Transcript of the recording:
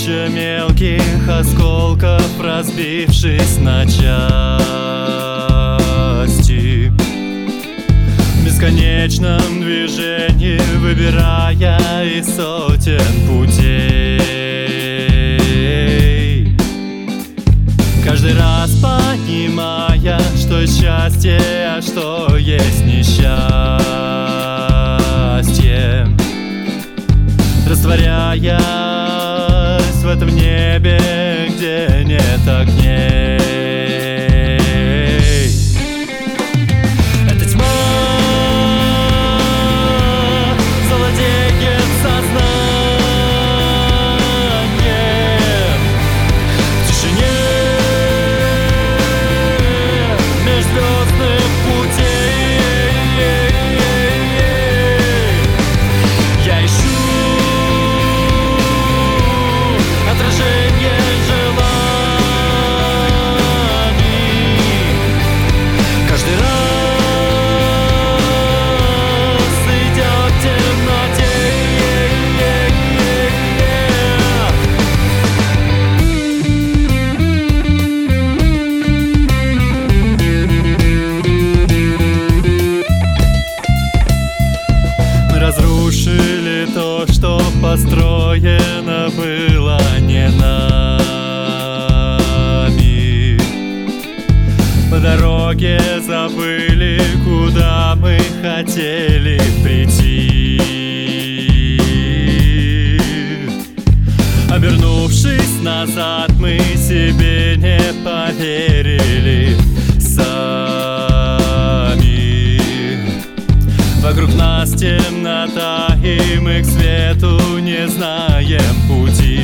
Тысяча мелких осколков, разбившись на части, в бесконечном движении, выбирая из сотен путей, каждый раз понимая, что счастье, а что есть несчастье, растворяясь в этом небе, где нет огней. Эта тьма завладеет сознанием в тишине межзвездных путей. Я ищу отражение желаний, каждый раз идя в темноте. Мы разрушили то, что построено было не нами. По дороге забыли, куда мы хотели прийти. Обернувшись назад, мы себе не поверили сами. Вокруг нас темнота, и мы к свету не знаем пути.